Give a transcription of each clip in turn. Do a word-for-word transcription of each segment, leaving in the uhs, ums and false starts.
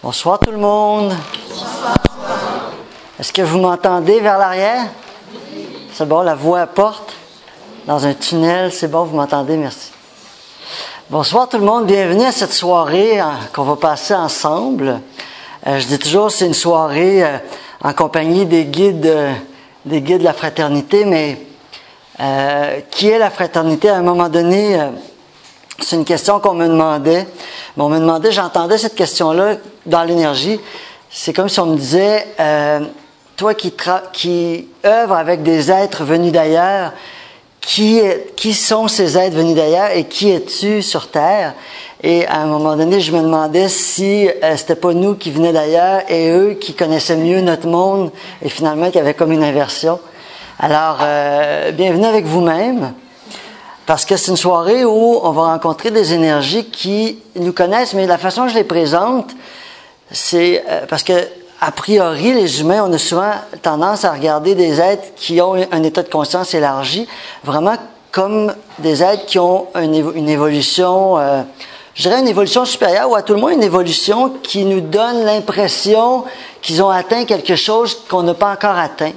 Bonsoir tout le monde. Est-ce que vous m'entendez vers l'arrière? C'est bon, la voix apporte. Dans un tunnel, c'est bon, vous m'entendez, merci. Bonsoir tout le monde, bienvenue à cette soirée hein, qu'on va passer ensemble. Euh, je dis toujours, c'est une soirée euh, en compagnie des guides, euh, des guides de la fraternité, mais euh, qui est la fraternité? À un moment donné, euh, c'est une question qu'on me demandait. Mais on me demandait, j'entendais cette question-là dans l'énergie. C'est comme si on me disait, euh, toi qui, tra- qui œuvres avec des êtres venus d'ailleurs, qui, est, qui sont ces êtres venus d'ailleurs et qui es-tu sur Terre? Et à un moment donné, je me demandais si euh, c'était pas nous qui venaient d'ailleurs et eux qui connaissaient mieux notre monde et finalement qu'il y avait comme une inversion. Alors, euh, bienvenue avec vous-même. Parce que c'est une soirée où on va rencontrer des énergies qui nous connaissent, mais la façon dont je les présente, c'est euh, parce que, a priori, les humains, on a souvent tendance à regarder des êtres qui ont un état de conscience élargi, vraiment comme des êtres qui ont une, évo- une évolution, euh, je dirais une évolution supérieure, ou à tout le moins une évolution qui nous donne l'impression qu'ils ont atteint quelque chose qu'on n'a pas encore atteint.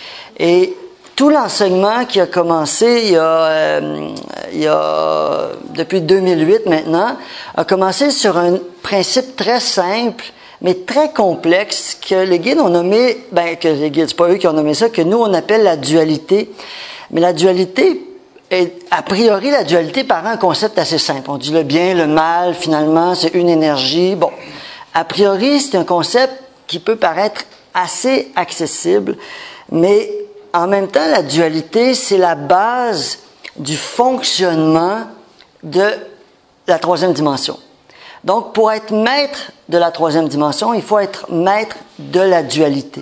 Et tout l'enseignement qui a commencé il y a, euh, il y a depuis deux mille huit maintenant, a commencé sur un principe très simple, mais très complexe, que les guides ont nommé, ben que les guides, c'est pas eux qui ont nommé ça, que nous on appelle la dualité. Mais la dualité, est, a priori, la dualité paraît un concept assez simple. On dit le bien, le mal, finalement, c'est une énergie. Bon, a priori, c'est un concept qui peut paraître assez accessible, mais en même temps, la dualité, c'est la base du fonctionnement de la troisième dimension. Donc, pour être maître de la troisième dimension, il faut être maître de la dualité.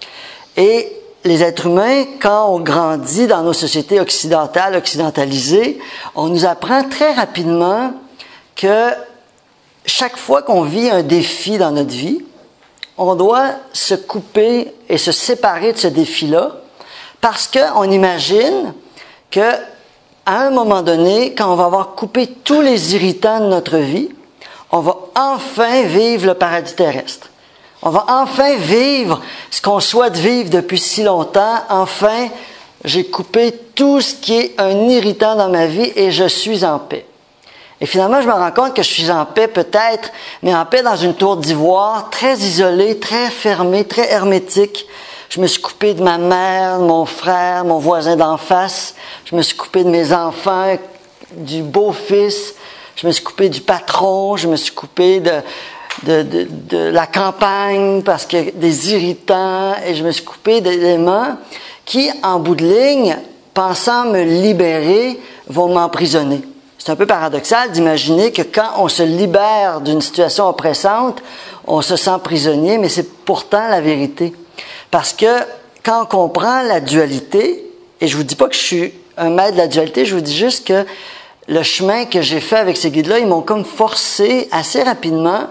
Et les êtres humains, quand on grandit dans nos sociétés occidentales, occidentalisées, on nous apprend très rapidement que chaque fois qu'on vit un défi dans notre vie, on doit se couper et se séparer de ce défi-là, parce qu'on imagine que à un moment donné, quand on va avoir coupé tous les irritants de notre vie, on va enfin vivre le paradis terrestre. On va enfin vivre ce qu'on souhaite vivre depuis si longtemps. Enfin, j'ai coupé tout ce qui est un irritant dans ma vie et je suis en paix. Et finalement, je me rends compte que je suis en paix peut-être, mais en paix dans une tour d'ivoire, très isolée, très fermée, très hermétique. Je me suis coupé de ma mère, de mon frère, mon voisin d'en face. Je me suis coupé de mes enfants, du beau-fils. Je me suis coupé du patron. Je me suis coupé de, de, de, de la campagne parce qu'il y a des irritants. Et je me suis coupé d'éléments qui, en bout de ligne, pensant me libérer, vont m'emprisonner. C'est un peu paradoxal d'imaginer que quand on se libère d'une situation oppressante, on se sent prisonnier, mais c'est pourtant la vérité. Parce que quand on comprend la dualité, et je vous dis pas que je suis un maître de la dualité, je vous dis juste que le chemin que j'ai fait avec ces guides-là, ils m'ont comme forcé assez rapidement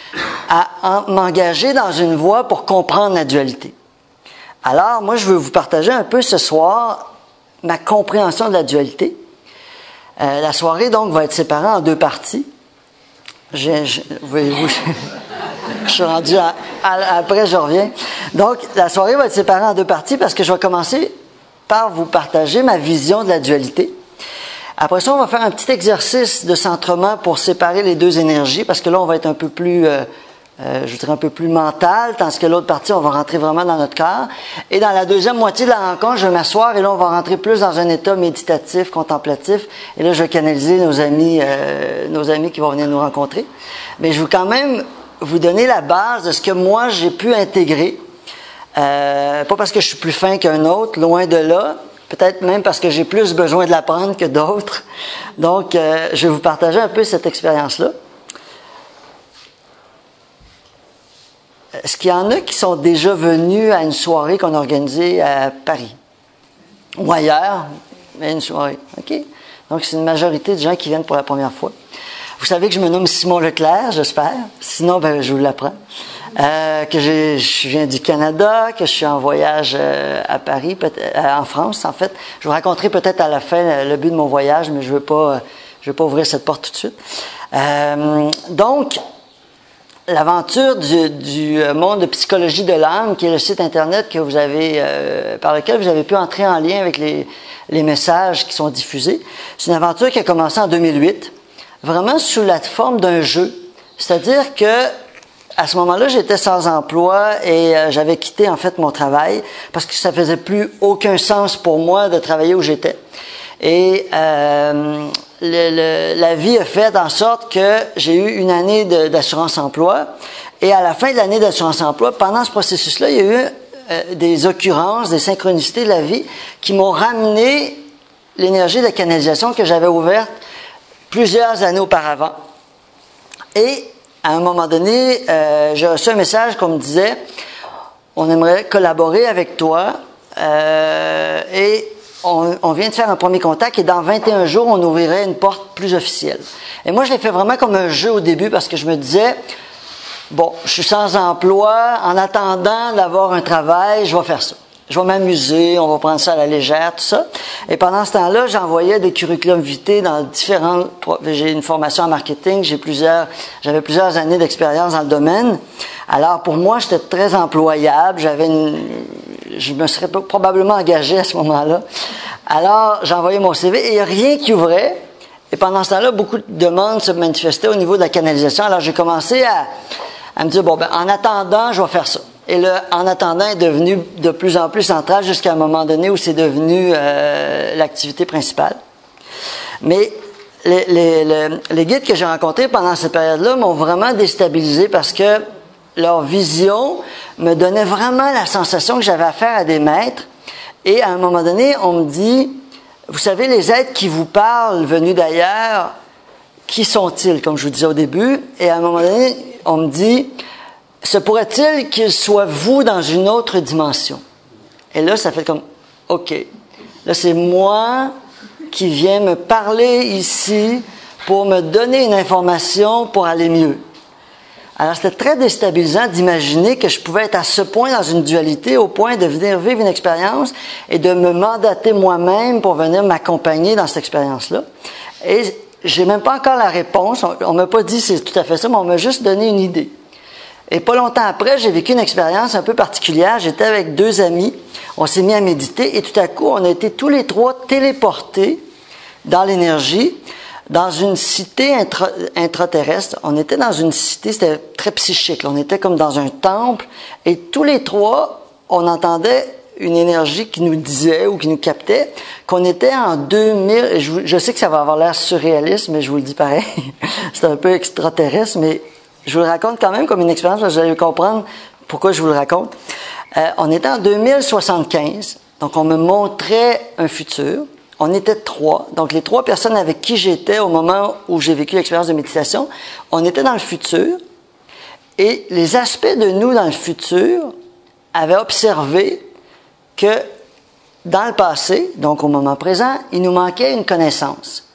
à en, m'engager dans une voie pour comprendre la dualité. Alors, moi, je veux vous partager un peu ce soir ma compréhension de la dualité. Euh, la soirée, donc, va être séparée en deux parties. J'ai, je, voyez-vous, je suis rendu à, à, après, je reviens. Donc, la soirée va être séparée en deux parties parce que je vais commencer par vous partager ma vision de la dualité. Après ça, on va faire un petit exercice de centrement pour séparer les deux énergies parce que là, on va être un peu plus, euh, euh, je dirais un peu plus mental, tandis que l'autre partie, on va rentrer vraiment dans notre corps. Et dans la deuxième moitié de la rencontre, je vais m'asseoir et là, on va rentrer plus dans un état méditatif, contemplatif. Et là, je vais canaliser nos amis, euh, nos amis qui vont venir nous rencontrer. Mais je veux quand même vous donner la base de ce que moi, j'ai pu intégrer. Euh, pas parce que je suis plus fin qu'un autre, loin de là. Peut-être même parce que j'ai plus besoin de l'apprendre que d'autres. Donc, euh, je vais vous partager un peu cette expérience-là. Est-ce qu'il y en a qui sont déjà venus à une soirée qu'on a organisée à Paris? Ou ailleurs, mais une soirée. OK? Donc, c'est une majorité de gens qui viennent pour la première fois. Vous savez que je me nomme Simon Leclerc, j'espère. Sinon, ben, je vous l'apprends. Euh, que j'ai, je viens du Canada, que je suis en voyage euh, à Paris, euh, en France, en fait. Je vous raconterai peut-être à la fin euh, le but de mon voyage, mais je veux pas, euh, je veux pas ouvrir cette porte tout de suite. Euh, donc, l'aventure du, du monde de psychologie de l'âme, qui est le site internet que vous avez, euh, par lequel vous avez pu entrer en lien avec les, les messages qui sont diffusés. C'est une aventure qui a commencé en deux mille huit, vraiment sous la forme d'un jeu. C'est-à-dire que à ce moment-là, j'étais sans emploi et euh, j'avais quitté en fait mon travail parce que ça faisait plus aucun sens pour moi de travailler où j'étais. Et euh, le, le, la vie a fait en sorte que j'ai eu une année de, d'assurance-emploi. Et à la fin de l'année d'assurance-emploi, pendant ce processus-là, il y a eu euh, des occurrences, des synchronicités de la vie qui m'ont ramené l'énergie de la canalisation que j'avais ouverte plusieurs années auparavant. Et à un moment donné, euh, j'ai reçu un message qu'on me disait « On aimerait collaborer avec toi euh, et On, on vient de faire un premier contact et dans vingt et un jours, on ouvrirait une porte plus officielle. » Et moi, je l'ai fait vraiment comme un jeu au début parce que je me disais, bon, je suis sans emploi, en attendant d'avoir un travail, je vais faire ça. Je vais m'amuser, on va prendre ça à la légère, tout ça. Et pendant ce temps-là, j'envoyais des curriculum vitae dans différentes... J'ai une formation en marketing, j'ai plusieurs, j'avais plusieurs années d'expérience dans le domaine. Alors, pour moi, j'étais très employable, j'avais une... Je me serais probablement engagé à ce moment-là. Alors, j'ai envoyé mon C V et il n'y a rien qui ouvrait. Et pendant ce temps-là, beaucoup de demandes se manifestaient au niveau de la canalisation. Alors, j'ai commencé à, à me dire, bon, ben, en attendant, je vais faire ça. Et le « en attendant » est devenu de plus en plus central jusqu'à un moment donné où c'est devenu euh, l'activité principale. Mais les, les, les, les guides que j'ai rencontrés pendant cette période-là m'ont vraiment déstabilisé parce que leur vision me donnait vraiment la sensation que j'avais affaire à des maîtres. Et à un moment donné, on me dit, vous savez, les êtres qui vous parlent venus d'ailleurs, qui sont-ils, comme je vous disais au début? Et à un moment donné, on me dit, se pourrait-il qu'ils soient vous dans une autre dimension? Et là, ça fait comme, OK. Là, c'est moi qui viens me parler ici pour me donner une information pour aller mieux. Alors, c'était très déstabilisant d'imaginer que je pouvais être à ce point dans une dualité, au point de venir vivre une expérience et de me mandater moi-même pour venir m'accompagner dans cette expérience-là. Et j'ai même pas encore la réponse. On, on m'a pas dit c'est tout à fait ça, mais on m'a juste donné une idée. Et pas longtemps après, j'ai vécu une expérience un peu particulière. J'étais avec deux amis, on s'est mis à méditer et tout à coup, on a été tous les trois téléportés dans l'énergie, dans une cité intra, intraterrestre. On était dans une cité, c'était très psychique. Là. On était comme dans un temple et tous les trois, on entendait une énergie qui nous disait ou qui nous captait qu'on était en deux mille. Et je, je sais que ça va avoir l'air surréaliste, mais je vous le dis pareil. C'est un peu extraterrestre, mais je vous le raconte quand même comme une expérience, parce que vous allez comprendre pourquoi je vous le raconte. Euh, on était en deux mille soixante-quinze, donc on me montrait un futur. On était trois, donc les trois personnes avec qui j'étais au moment où j'ai vécu l'expérience de méditation, on était dans le futur, et les aspects de nous dans le futur avaient observé que dans le passé, donc au moment présent, il nous manquait une connaissance.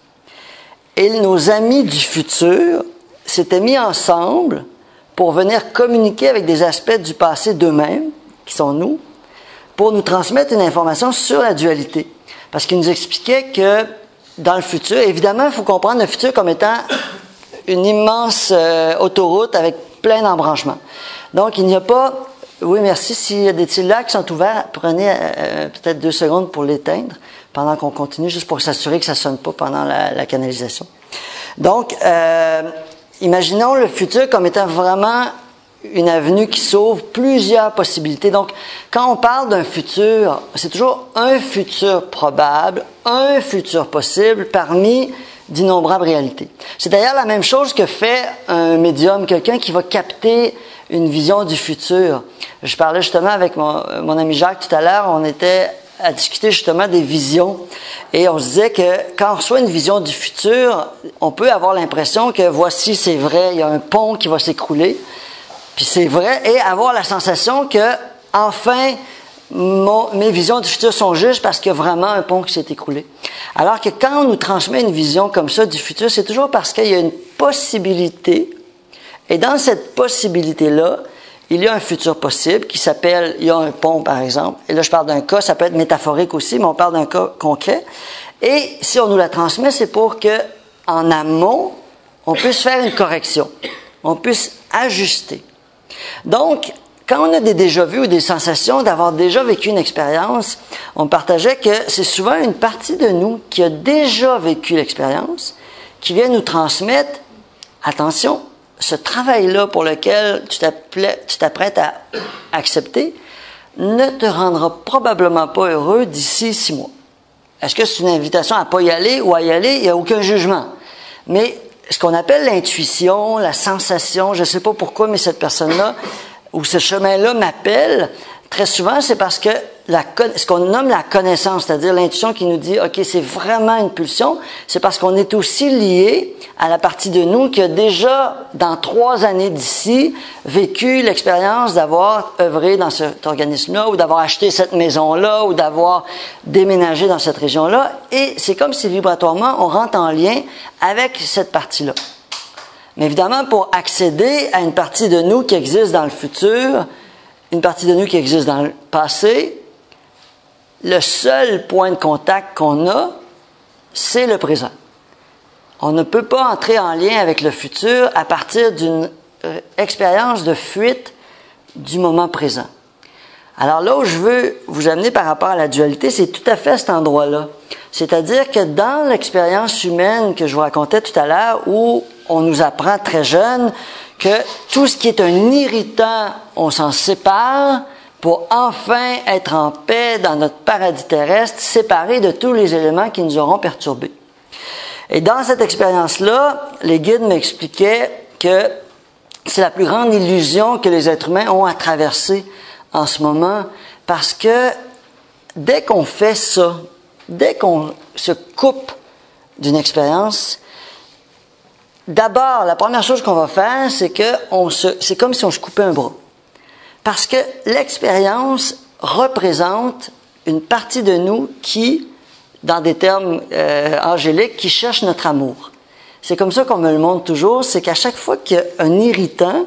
Et nos amis du futur s'étaient mis ensemble pour venir communiquer avec des aspects du passé d'eux-mêmes, qui sont nous, pour nous transmettre une information sur la dualité. Parce qu'ils nous expliquaient que dans le futur, évidemment, il faut comprendre le futur comme étant une immense euh, autoroute avec plein d'embranchements. Donc, il n'y a pas... Oui, merci. S'il y a des cellulaires qui sont ouverts, prenez euh, peut-être deux secondes pour l'éteindre pendant qu'on continue, juste pour s'assurer que ça ne sonne pas pendant la, la canalisation. Donc, euh, imaginons le futur comme étant vraiment une avenue qui s'ouvre, plusieurs possibilités. Donc, quand on parle d'un futur, c'est toujours un futur probable, un futur possible parmi d'innombrables réalités. C'est d'ailleurs la même chose que fait un médium, quelqu'un qui va capter une vision du futur. Je parlais justement avec mon, mon ami Jacques tout à l'heure, on était à discuter justement des visions et on se disait que quand on reçoit une vision du futur, on peut avoir l'impression que voici c'est vrai, il y a un pont qui va s'écrouler. Puis c'est vrai, et avoir la sensation que, enfin, mon, mes visions du futur sont justes parce qu'il y a vraiment un pont qui s'est écroulé. Alors que quand on nous transmet une vision comme ça du futur, c'est toujours parce qu'il y a une possibilité, et dans cette possibilité-là, il y a un futur possible qui s'appelle, il y a un pont par exemple, et là je parle d'un cas, ça peut être métaphorique aussi, mais on parle d'un cas concret, et si on nous la transmet, c'est pour que, en amont, on puisse faire une correction. on puisse ajuster. Donc, quand on a des déjà-vus ou des sensations d'avoir déjà vécu une expérience, on partageait que c'est souvent une partie de nous qui a déjà vécu l'expérience, qui vient nous transmettre, attention, ce travail-là pour lequel tu t'apprêtes à accepter ne te rendra probablement pas heureux d'ici six mois. Est-ce que c'est une invitation à ne pas y aller ou à y aller? Il n'y a aucun jugement. Mais ce qu'on appelle l'intuition, la sensation, je ne sais pas pourquoi, mais cette personne-là, ou ce chemin-là m'appelle, très souvent, c'est parce que la, ce qu'on nomme la connaissance, c'est-à-dire l'intuition qui nous dit « OK, c'est vraiment une pulsion », c'est parce qu'on est aussi lié à la partie de nous qui a déjà, dans trois années d'ici, vécu l'expérience d'avoir œuvré dans cet organisme-là, ou d'avoir acheté cette maison-là, ou d'avoir déménagé dans cette région-là. Et c'est comme si vibratoirement, on rentre en lien avec cette partie-là. Mais évidemment, pour accéder à une partie de nous qui existe dans le futur, une partie de nous qui existe dans le passé, le seul point de contact qu'on a, c'est le présent. On ne peut pas entrer en lien avec le futur à partir d'une euh, expérience de fuite du moment présent. Alors là où je veux vous amener par rapport à la dualité, c'est tout à fait cet endroit-là. C'est-à-dire que dans l'expérience humaine que je vous racontais tout à l'heure, où on nous apprend très jeune que tout ce qui est un irritant, on s'en sépare pour enfin être en paix dans notre paradis terrestre, séparé de tous les éléments qui nous auront perturbés. Et dans cette expérience-là, les guides m'expliquaient que c'est la plus grande illusion que les êtres humains ont à traverser en ce moment, parce que dès qu'on fait ça, dès qu'on se coupe d'une expérience, d'abord, la première chose qu'on va faire, c'est que on se, c'est comme si on se coupait un bras. Parce que l'expérience représente une partie de nous qui, dans des termes euh, angéliques, qui cherche notre amour. C'est comme ça qu'on me le montre toujours, c'est qu'à chaque fois qu'il y a un irritant,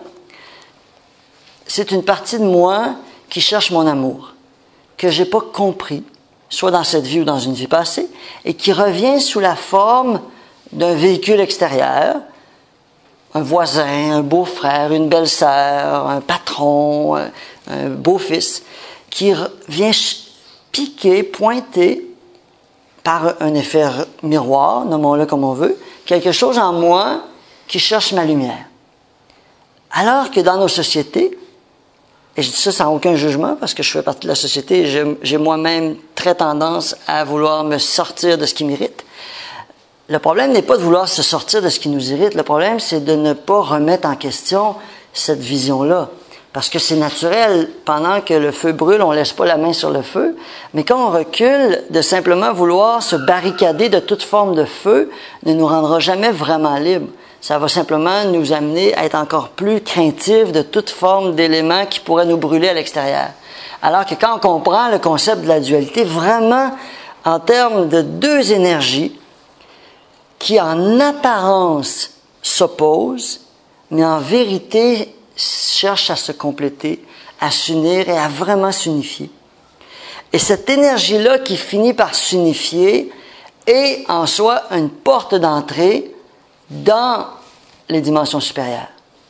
c'est une partie de moi qui cherche mon amour, que j'ai pas compris, soit dans cette vie ou dans une vie passée, et qui revient sous la forme d'un véhicule extérieur, un voisin, un beau-frère, une belle-sœur, un patron, un, un beau-fils, qui vient piquer, pointer, par un effet miroir, nommons-le comme on veut, quelque chose en moi qui cherche ma lumière. Alors que dans nos sociétés, et je dis ça sans aucun jugement parce que je fais partie de la société et j'ai, j'ai moi-même très tendance à vouloir me sortir de ce qui m'irrite. Le problème n'est pas de vouloir se sortir de ce qui nous irrite. Le problème, c'est de ne pas remettre en question cette vision-là. Parce que c'est naturel, pendant que le feu brûle, on ne laisse pas la main sur le feu. Mais quand on recule, de simplement vouloir se barricader de toute forme de feu ne nous rendra jamais vraiment libres. Ça va simplement nous amener à être encore plus craintifs de toute forme d'éléments qui pourraient nous brûler à l'extérieur. Alors que quand on comprend le concept de la dualité, vraiment en termes de deux énergies qui en apparence s'opposent, mais en vérité cherchent à se compléter, à s'unir et à vraiment s'unifier. Et cette énergie-là qui finit par s'unifier est en soi une porte d'entrée dans les dimensions supérieures.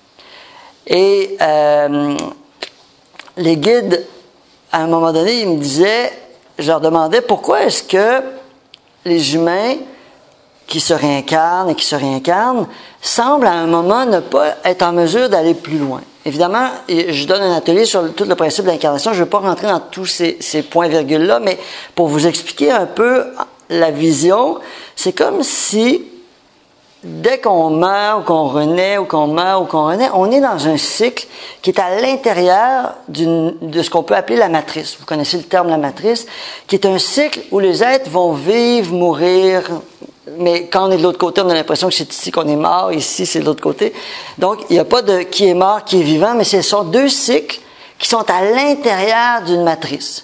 Et euh, les guides, à un moment donné, ils me disaient, je leur demandais pourquoi est-ce que les humains qui se réincarnent et qui se réincarnent semblent à un moment ne pas être en mesure d'aller plus loin. Évidemment, je donne un atelier sur tout le principe de l'incarnation. Je ne vais pas rentrer dans tous ces, ces points-virgules-là, mais pour vous expliquer un peu la vision, c'est comme si dès qu'on meurt ou qu'on renaît ou qu'on meurt ou qu'on renaît, on est dans un cycle qui est à l'intérieur d'une, de ce qu'on peut appeler la matrice. Vous connaissez le terme la matrice, qui est un cycle où les êtres vont vivre, mourir, mais quand on est de l'autre côté, on a l'impression que c'est ici qu'on est mort, ici c'est de l'autre côté. Donc, il n'y a pas de qui est mort, qui est vivant, mais ce sont deux cycles qui sont à l'intérieur d'une matrice.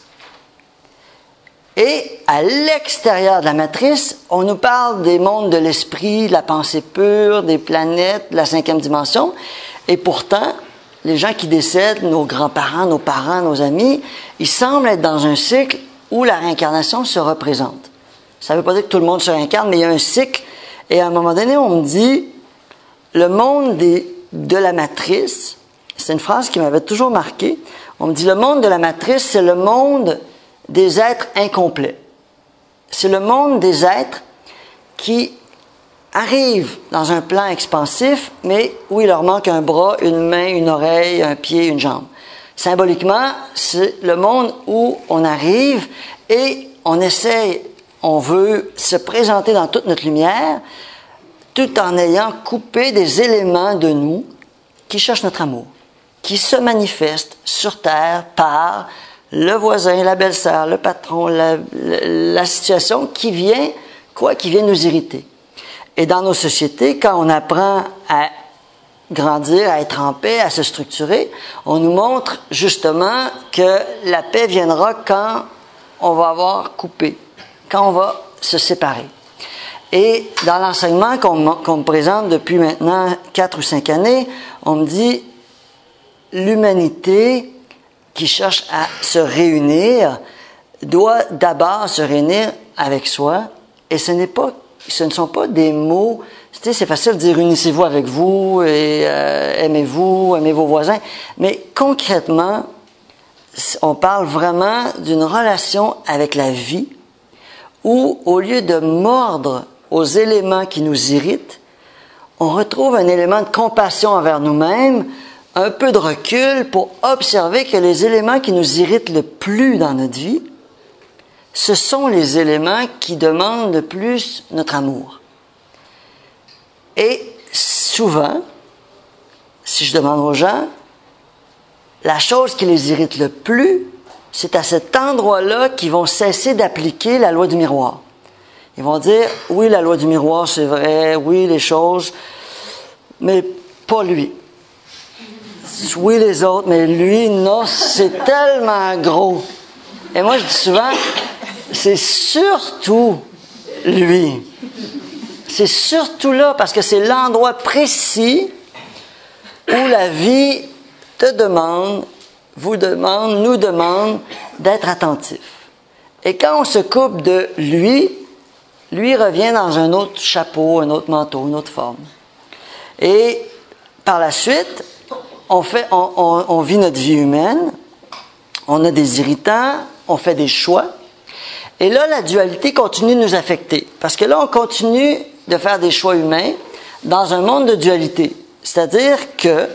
Et à l'extérieur de la matrice, on nous parle des mondes de l'esprit, de la pensée pure, des planètes, de la cinquième dimension. Et pourtant, les gens qui décèdent, nos grands-parents, nos parents, nos amis, ils semblent être dans un cycle où la réincarnation se représente. Ça ne veut pas dire que tout le monde se réincarne, mais il y a un cycle. Et à un moment donné, on me dit, le monde des de la matrice, c'est une phrase qui m'avait toujours marqué. On me dit, le monde de la matrice, c'est le monde des êtres incomplets. C'est le monde des êtres qui arrivent dans un plan expansif, mais où il leur manque un bras, une main, une oreille, un pied, une jambe. Symboliquement, c'est le monde où on arrive et on essaie, on veut se présenter dans toute notre lumière, tout en ayant coupé des éléments de nous qui cherchent notre amour, qui se manifestent sur Terre par le voisin, la belle-sœur, le patron, la, la, la situation qui vient, quoi, qui vient nous irriter. Et dans nos sociétés, quand on apprend à grandir, à être en paix, à se structurer, on nous montre justement que la paix viendra quand on va avoir coupé, quand on va se séparer. Et dans l'enseignement qu'on, qu'on me présente depuis maintenant quatre ou cinq années, on me dit l'humanité qui cherche à se réunir doit d'abord se réunir avec soi, et ce n'est pas Ce ne sont pas des mots, tu sais, c'est facile de dire unissez-vous avec vous et euh, aimez-vous, aimez vos voisins, mais concrètement, on parle vraiment d'une relation avec la vie où, au lieu de mordre aux éléments qui nous irritent, on retrouve un élément de compassion envers nous-mêmes, un peu de recul pour observer que les éléments qui nous irritent le plus dans notre vie, ce sont les éléments qui demandent le plus notre amour. Et souvent, si je demande aux gens, la chose qui les irrite le plus, c'est à cet endroit-là qu'ils vont cesser d'appliquer la loi du miroir. Ils vont dire, oui, la loi du miroir, c'est vrai, oui, les choses, mais pas lui. Oui, les autres, mais lui, non, c'est tellement gros. Et moi, je dis souvent, c'est surtout lui. C'est surtout là, parce que c'est l'endroit précis où la vie te demande, vous demande, nous demande d'être attentif. Et quand on se coupe de lui, lui revient dans un autre chapeau, un autre manteau, une autre forme. Et par la suite, on, fait, on, on, on vit notre vie humaine, on a des irritants, on fait des choix. Et là, la dualité continue de nous affecter. Parce que là, on continue de faire des choix humains dans un monde de dualité. C'est-à-dire que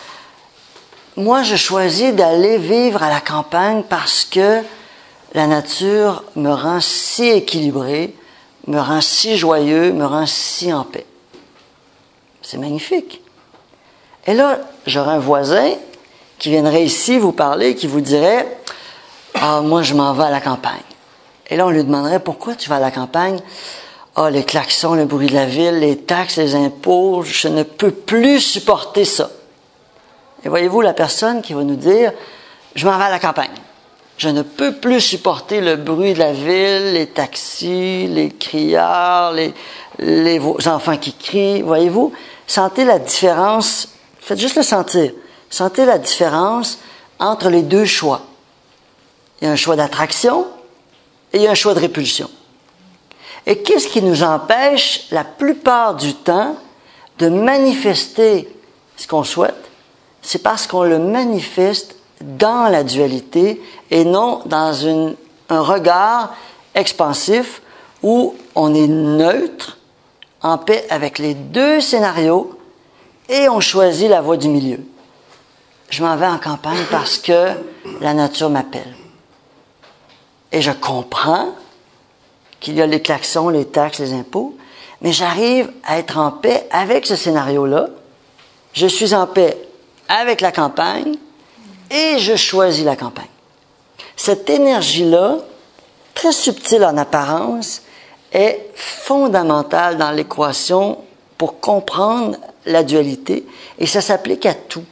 moi, je choisis d'aller vivre à la campagne parce que la nature me rend si équilibré, me rend si joyeux, me rend si en paix. C'est magnifique. Et là, j'aurais un voisin qui viendrait ici vous parler, qui vous dirait « Ah, moi, je m'en vais à la campagne. » Et là, on lui demanderait « Pourquoi tu vas à la campagne? »« Ah, les klaxons, le bruit de la ville, les taxes, les impôts, je ne peux plus supporter ça. » Et voyez-vous, la personne qui va nous dire « Je m'en vais à la campagne. Je ne peux plus supporter le bruit de la ville, les taxis, les criards, les, les enfants qui crient. » Voyez-vous, sentez la différence, faites juste le sentir. Sentez la différence entre les deux choix. Il y a un choix d'attraction et il y a un choix de répulsion. Et qu'est-ce qui nous empêche, la plupart du temps, de manifester ce qu'on souhaite? C'est parce qu'on le manifeste dans la dualité et non dans une, un regard expansif où on est neutre, en paix avec les deux scénarios et on choisit la voie du milieu. Je m'en vais en campagne parce que la nature m'appelle. Et je comprends qu'il y a les klaxons, les taxes, les impôts, mais j'arrive à être en paix avec ce scénario-là. Je suis en paix avec la campagne et je choisis la campagne. Cette énergie-là, très subtile en apparence, est fondamentale dans l'équation pour comprendre la dualité et ça s'applique à tout.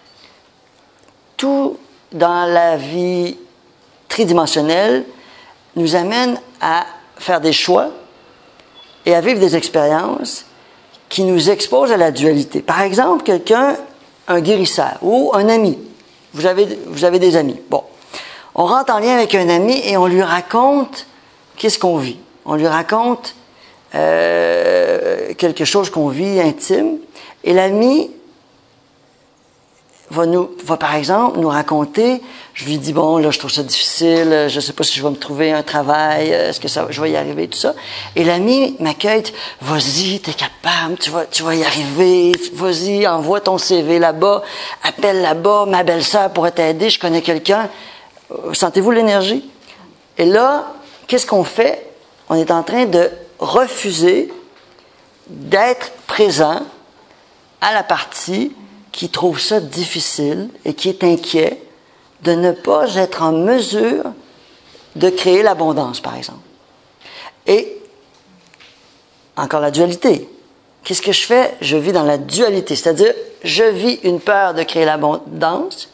Tout dans la vie tridimensionnelle nous amène à faire des choix et à vivre des expériences qui nous exposent à la dualité. Par exemple, quelqu'un, un guérisseur ou un ami. Vous avez, vous avez des amis. Bon. On rentre en lien avec un ami et on lui raconte qu'est-ce qu'on vit. On lui raconte euh, quelque chose qu'on vit intime. Et l'ami va nous, va par exemple nous raconter, je lui dis, bon, là, je trouve ça difficile, je sais pas si je vais me trouver un travail, est-ce que ça, je vais y arriver, tout ça. Et l'ami m'accueille, vas-y, t'es capable, tu vas, tu vas y arriver, vas-y, envoie ton C V là-bas, appelle là-bas, ma belle-sœur pourrait t'aider, je connais quelqu'un. Sentez-vous l'énergie? Et là, qu'est-ce qu'on fait? On est en train de refuser d'être présent à la partie qui trouve ça difficile et qui est inquiet de ne pas être en mesure de créer l'abondance, par exemple. Et, encore la dualité. Qu'est-ce que je fais? Je vis dans la dualité, c'est-à-dire, je vis une peur de créer l'abondance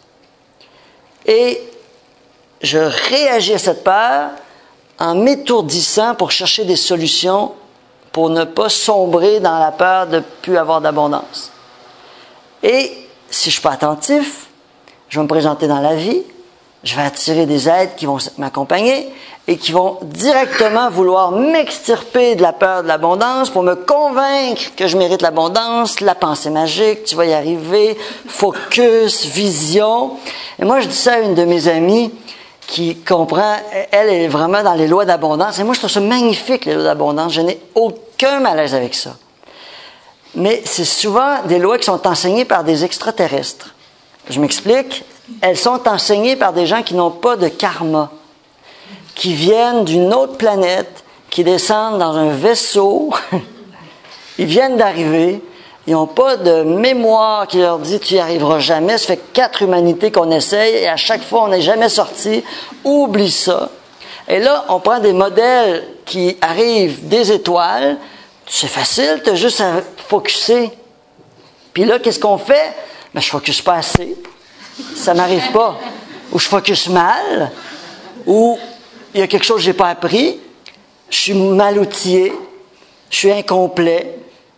et je réagis à cette peur en m'étourdissant pour chercher des solutions pour ne pas sombrer dans la peur de ne plus avoir d'abondance. Et si je ne suis pas attentif, je vais me présenter dans la vie, je vais attirer des êtres qui vont m'accompagner et qui vont directement vouloir m'extirper de la peur de l'abondance pour me convaincre que je mérite l'abondance, la pensée magique, tu vas y arriver, focus, vision. Et moi, je dis ça à une de mes amies qui comprend, elle est vraiment dans les lois d'abondance. Et moi, je trouve ça magnifique, les lois d'abondance. Je n'ai aucun malaise avec ça. Mais c'est souvent des lois qui sont enseignées par des extraterrestres. Je m'explique. Elles sont enseignées par des gens qui n'ont pas de karma, qui viennent d'une autre planète, qui descendent dans un vaisseau. Ils viennent d'arriver. Ils n'ont pas de mémoire qui leur dit « tu n'y arriveras jamais ». Ça fait quatre humanités qu'on essaye et à chaque fois, on n'est jamais sorti. Oublie ça. Et là, on prend des modèles qui arrivent des étoiles. C'est facile, tu as juste à focusser. Puis là, qu'est-ce qu'on fait? Ben, je ne focus pas assez. Ça ne m'arrive pas. Ou je focus mal. Ou il y a quelque chose que je n'ai pas appris. Je suis mal outillé. Je suis incomplet.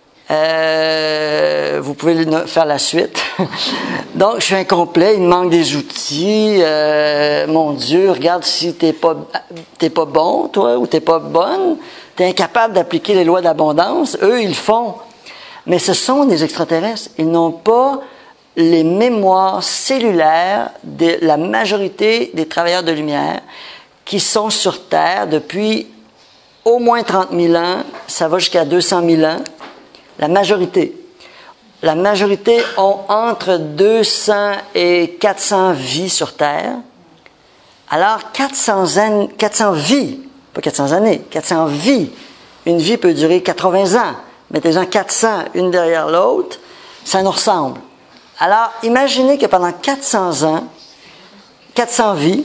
Euh, vous pouvez faire la suite. Donc, je suis incomplet, il me manque des outils. Euh, mon Dieu, regarde si t'es pas, t'es pas bon, toi, ou t'es pas bonne. T'es incapable d'appliquer les lois d'abondance. Eux, ils le font. Mais ce sont des extraterrestres. Ils n'ont pas les mémoires cellulaires de la majorité des travailleurs de lumière qui sont sur Terre depuis au moins trente mille ans. Ça va jusqu'à deux cent mille ans. La majorité. La majorité ont entre deux cents et quatre cents vies sur Terre. Alors, quatre cents, an- quatre cents vies, pas quatre cents années, quatre cents vies. Une vie peut durer quatre-vingts ans. Mettez-en quatre cents, une derrière l'autre, ça nous ressemble. Alors, imaginez que pendant quatre cents ans, quatre cents vies,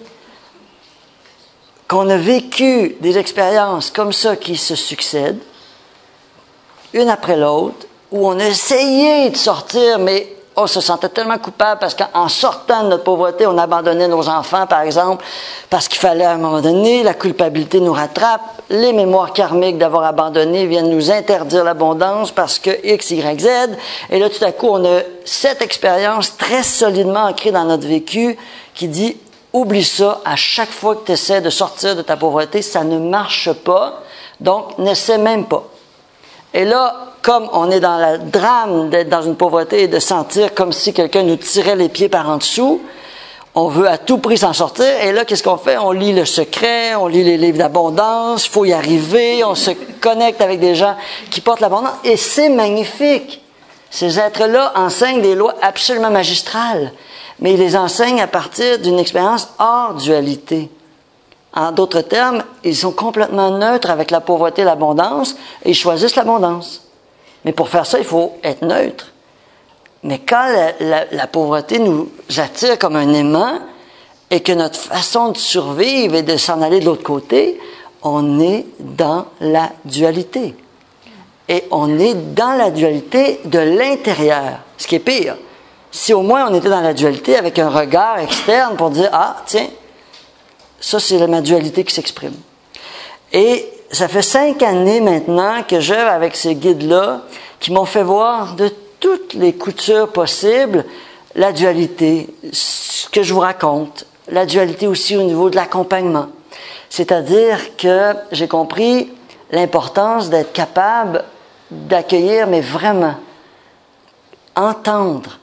qu'on a vécu des expériences comme ça qui se succèdent, une après l'autre, où on a essayé de sortir, mais on se sentait tellement coupable parce qu'en sortant de notre pauvreté, on abandonnait nos enfants, par exemple, parce qu'il fallait à un moment donné, la culpabilité nous rattrape, les mémoires karmiques d'avoir abandonné viennent nous interdire l'abondance parce que X, Y, Z, et là, tout à coup, on a cette expérience très solidement ancrée dans notre vécu qui dit, oublie ça, à chaque fois que tu essaies de sortir de ta pauvreté, ça ne marche pas, donc n'essaie même pas. Et là, comme on est dans le drame d'être dans une pauvreté et de sentir comme si quelqu'un nous tirait les pieds par en dessous, on veut à tout prix s'en sortir. Et là, qu'est-ce qu'on fait? On lit Le Secret, on lit les livres d'abondance, il faut y arriver, on se connecte avec des gens qui portent l'abondance. Et c'est magnifique. Ces êtres-là enseignent des lois absolument magistrales, mais ils les enseignent à partir d'une expérience hors dualité. En d'autres termes, ils sont complètement neutres avec la pauvreté et l'abondance, et ils choisissent l'abondance. Mais pour faire ça, il faut être neutre. Mais quand la, la, la pauvreté nous attire comme un aimant, et que notre façon de survivre est de s'en aller de l'autre côté, on est dans la dualité. Et on est dans la dualité de l'intérieur, ce qui est pire. Si au moins on était dans la dualité avec un regard externe pour dire « Ah, tiens, ça, c'est ma dualité qui s'exprime. » Et ça fait cinq années maintenant que j'œuvre avec ces guides-là qui m'ont fait voir de toutes les coutures possibles la dualité, ce que je vous raconte, la dualité aussi au niveau de l'accompagnement. C'est-à-dire que j'ai compris l'importance d'être capable d'accueillir, mais vraiment, entendre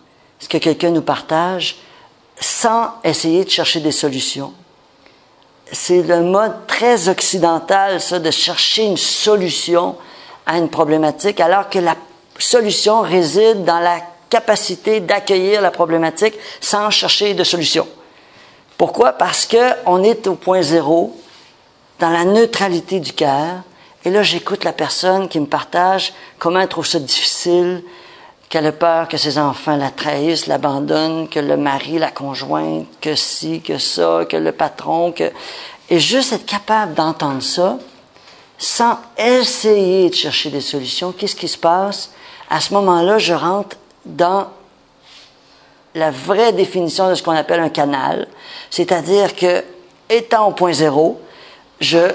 ce que quelqu'un nous partage sans essayer de chercher des solutions. C'est le mode très occidental, ça, de chercher une solution à une problématique, alors que la solution réside dans la capacité d'accueillir la problématique sans chercher de solution. Pourquoi? Parce qu'on est au point zéro, dans la neutralité du cœur, et là, j'écoute la personne qui me partage comment elle trouve ça difficile, qu'elle a peur que ses enfants la trahissent, l'abandonnent, que le mari, la conjointe, que ci, que ça, que le patron, que... Et juste être capable d'entendre ça, sans essayer de chercher des solutions, qu'est-ce qui se passe? À ce moment-là, je rentre dans la vraie définition de ce qu'on appelle un canal, c'est-à-dire que, étant au point zéro, je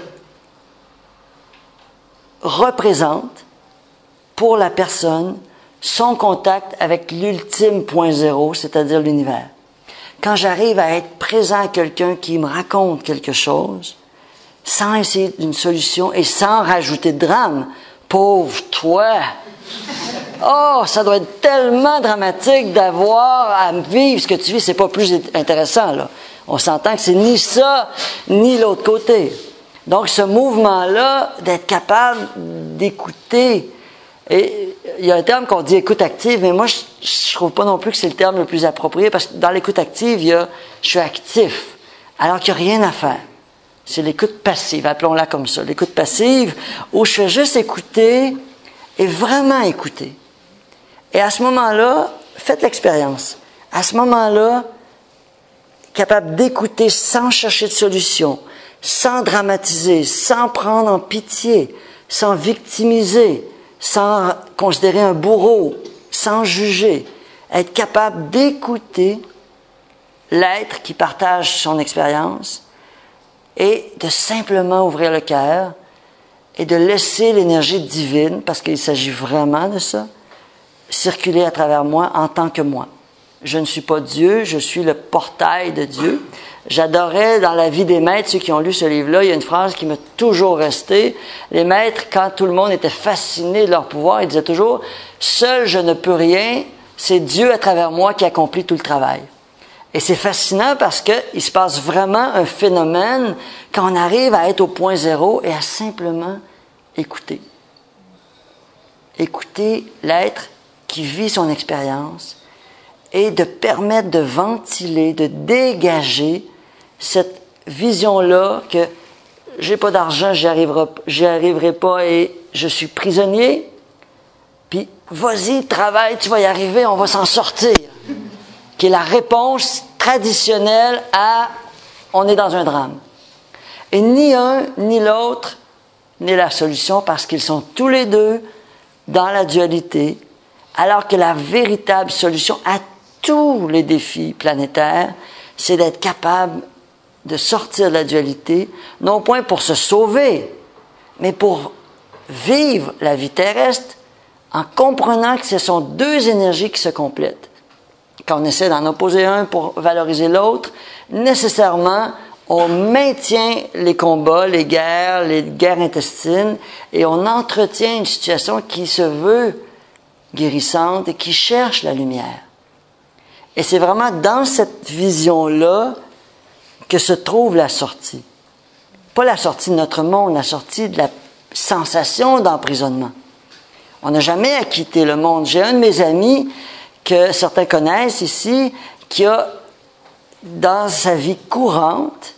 représente pour la personne son contact avec l'ultime point zéro, c'est-à-dire l'univers. Quand j'arrive à être présent à quelqu'un qui me raconte quelque chose, sans essayer d'une solution et sans rajouter de drame, pauvre toi! Oh, ça doit être tellement dramatique d'avoir à vivre ce que tu vis, c'est pas plus intéressant, là. On s'entend que c'est ni ça, ni l'autre côté. Donc, ce mouvement-là, d'être capable d'écouter. Et il y a un terme qu'on dit écoute active, mais moi, je, je trouve pas non plus que c'est le terme le plus approprié, parce que dans l'écoute active, il y a je suis actif, alors qu'il n'y a rien à faire. C'est l'écoute passive, appelons-la comme ça. L'écoute passive, où je fais juste écouter et vraiment écouter. Et à ce moment-là, faites l'expérience. À ce moment-là, capable d'écouter sans chercher de solution, sans dramatiser, sans prendre en pitié, sans victimiser, sans considérer un bourreau, sans juger, être capable d'écouter l'être qui partage son expérience et de simplement ouvrir le cœur et de laisser l'énergie divine, parce qu'il s'agit vraiment de ça, circuler à travers moi en tant que moi. Je ne suis pas Dieu, je suis le portail de Dieu. J'adorais dans La vie des maîtres, ceux qui ont lu ce livre-là, il y a une phrase qui m'a toujours resté. Les maîtres, quand tout le monde était fasciné de leur pouvoir, ils disaient toujours « Seul je ne peux rien, c'est Dieu à travers moi qui accomplit tout le travail ». Et c'est fascinant parce qu'il se passe vraiment un phénomène quand on arrive à être au point zéro et à simplement écouter. Écouter l'être qui vit son expérience et de permettre de ventiler, de dégager cette vision-là que j'ai pas d'argent, j'y arriverai, j'y arriverai pas et je suis prisonnier. Puis, vas-y, travaille, tu vas y arriver, on va s'en sortir. Qui est la réponse traditionnelle à « on est dans un drame ». Et ni un, ni l'autre n'est la solution parce qu'ils sont tous les deux dans la dualité, alors que la véritable solution à tous les défis planétaires, c'est d'être capable de sortir de la dualité, non point pour se sauver, mais pour vivre la vie terrestre en comprenant que ce sont deux énergies qui se complètent. Quand on essaie d'en opposer un pour valoriser l'autre, nécessairement, on maintient les combats, les guerres, les guerres intestines, et on entretient une situation qui se veut guérissante et qui cherche la lumière. Et c'est vraiment dans cette vision-là que se trouve la sortie. Pas la sortie de notre monde, la sortie de la sensation d'emprisonnement. On n'a jamais à quitter le monde. J'ai un de mes amis que certains connaissent ici, qui a, dans sa vie courante,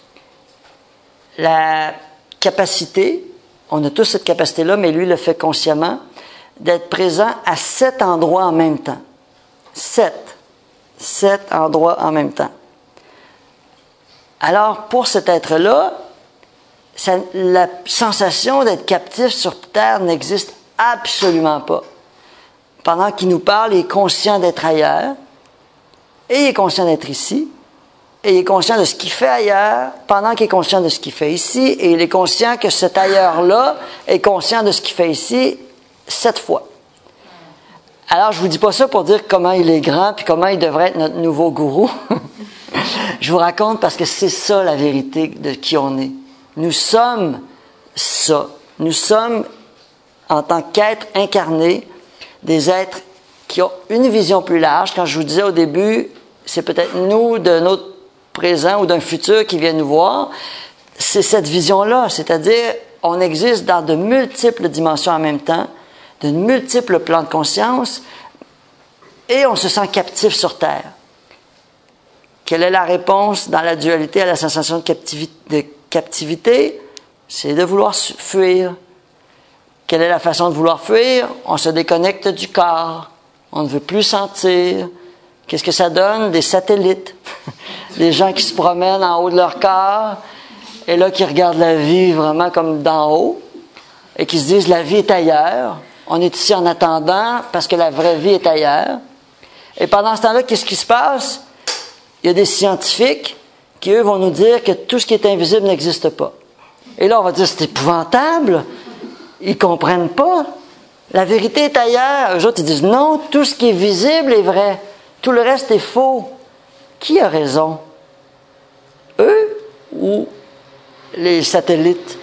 la capacité, on a tous cette capacité-là, mais lui le fait consciemment, d'être présent à sept endroits en même temps. Sept. Sept endroits en même temps. Alors, pour cet être-là, ça, la sensation d'être captif sur Terre n'existe absolument pas. Pendant qu'il nous parle, il est conscient d'être ailleurs, et il est conscient d'être ici, et il est conscient de ce qu'il fait ailleurs, pendant qu'il est conscient de ce qu'il fait ici, et il est conscient que cet ailleurs-là est conscient de ce qu'il fait ici sept fois. Alors, je vous dis pas ça pour dire comment il est grand, puis comment il devrait être notre nouveau gourou. Je vous raconte parce que c'est ça la vérité de qui on est. Nous sommes ça. Nous sommes, en tant qu'êtres incarnés, des êtres qui ont une vision plus large. Quand je vous disais au début, c'est peut-être nous, de notre présent ou d'un futur qui vient nous voir, c'est cette vision-là, c'est-à-dire on existe dans de multiples dimensions en même temps, de multiples plans de conscience, et on se sent captif sur Terre. Quelle est la réponse dans la dualité à la sensation de, captivi- de captivité? C'est de vouloir fuir. Quelle est la façon de vouloir fuir? On se déconnecte du corps. On ne veut plus sentir. Qu'est-ce que ça donne? Des satellites. Des gens qui se promènent en haut de leur corps et là qui regardent la vie vraiment comme d'en haut et qui se disent la vie est ailleurs. On est ici en attendant parce que la vraie vie est ailleurs. Et pendant ce temps-là, qu'est-ce qui se passe? Il y a des scientifiques qui, eux, vont nous dire que tout ce qui est invisible n'existe pas. Et là, on va dire, c'est épouvantable. Ils comprennent pas. La vérité est ailleurs. Eux autres, ils disent, non, tout ce qui est visible est vrai. Tout le reste est faux. Qui a raison? Eux ou les satellites?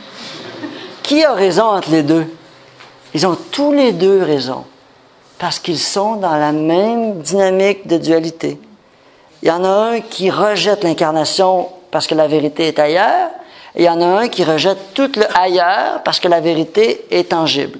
Qui a raison entre les deux? Ils ont tous les deux raison. Parce qu'ils sont dans la même dynamique de dualité. Il y en a un qui rejette l'incarnation parce que la vérité est ailleurs, et il y en a un qui rejette tout le ailleurs parce que la vérité est tangible.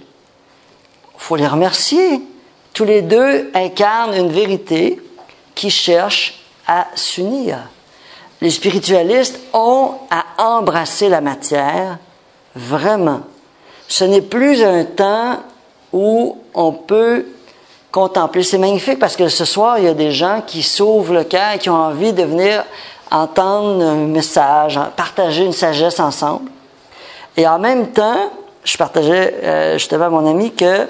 Il faut les remercier. Tous les deux incarnent une vérité qui cherche à s'unir. Les spiritualistes ont à embrasser la matière, vraiment. Ce n'est plus un temps où on peut contempler. C'est magnifique parce que ce soir, il y a des gens qui s'ouvrent le cœur et qui ont envie de venir entendre un message, partager une sagesse ensemble. Et en même temps, je partageais euh, justement à mon ami que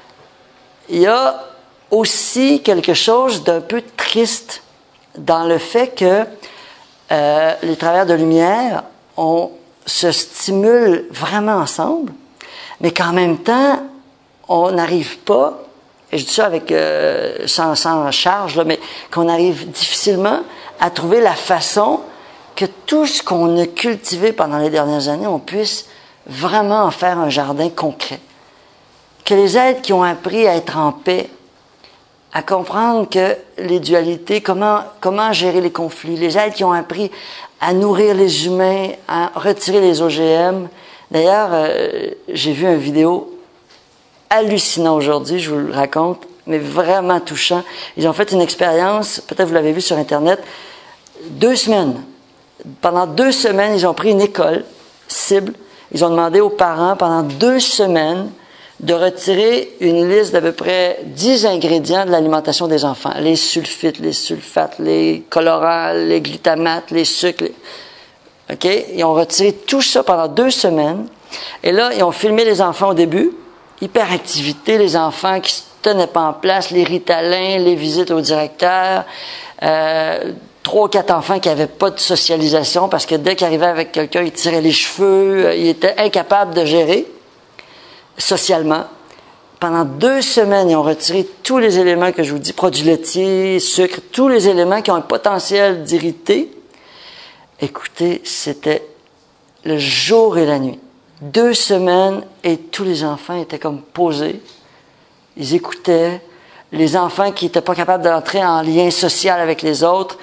il y a aussi quelque chose d'un peu triste dans le fait que euh, les travailleurs de lumière, on se stimule vraiment ensemble, mais qu'en même temps, on n'arrive pas, et je dis ça avec euh, sans, sans charge, là, mais qu'on arrive difficilement à trouver la façon que tout ce qu'on a cultivé pendant les dernières années, on puisse vraiment en faire un jardin concret. Que les êtres qui ont appris à être en paix, à comprendre que les dualités, comment, comment gérer les conflits, les êtres qui ont appris à nourrir les humains, à retirer les O G M. D'ailleurs, euh, j'ai vu une vidéo hallucinant aujourd'hui, je vous le raconte, mais vraiment touchant. Ils ont fait une expérience, peut-être vous l'avez vu sur Internet, deux semaines. Pendant deux semaines, ils ont pris une école cible. Ils ont demandé aux parents, pendant deux semaines, de retirer une liste d'à peu près dix ingrédients de l'alimentation des enfants. Les sulfites, les sulfates, les colorants, les glutamates, les sucres. Les... OK? Ils ont retiré tout ça pendant deux semaines. Et là, ils ont filmé les enfants au début. Hyperactivité, les enfants qui se tenaient pas en place, les ritalins, les visites au directeur, euh, trois ou quatre enfants qui n'avaient pas de socialisation parce que dès qu'ils arrivaient avec quelqu'un, ils tiraient les cheveux, euh, ils étaient incapables de gérer socialement. Pendant deux semaines, ils ont retiré tous les éléments que je vous dis, produits laitiers, sucre, tous les éléments qui ont un potentiel d'irriter. Écoutez, c'était le jour et la nuit. Deux semaines et tous les enfants étaient comme posés. Ils écoutaient. Les enfants qui n'étaient pas capables d'entrer en lien social avec les autres